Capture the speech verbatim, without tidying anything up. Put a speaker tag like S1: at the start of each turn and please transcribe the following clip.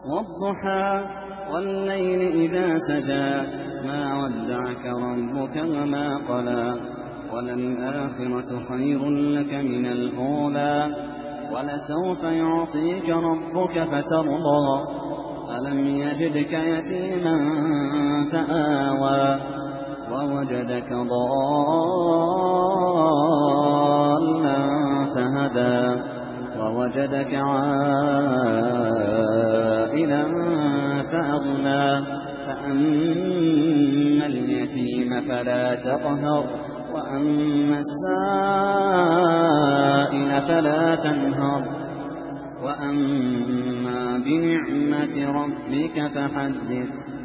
S1: وَالضُّحَىٰ وَاللَّيْلِ إِذَا سَجَىٰ مَا وَدَّعَكَ رَبُّكَ وَمَا قَلَىٰ وَلَلْآخِرَةُ خَيْرٌ لَّكَ مِنَ الْأُولَىٰ وَلَسَوْفَ يُعْطِيكَ رَبُّكَ فَتَرْضَىٰ أَلَمْ يَجِدْكَ يَتِيمًا فَآوَىٰ وَوَجَدَكَ ضَالًّا فَهَدَىٰ وَوَجَدَكَ عَائِلًا فَأَغْنَىٰ فَأَمَّا الْيَتِيمَ فَلَا تَقْهَرْ وَأَمَّا السَّائِلَ فَلَا تَنْهَرْ وَأَمَّا بِنِعْمَةِ رَبِّكَ فَحَدِّثْ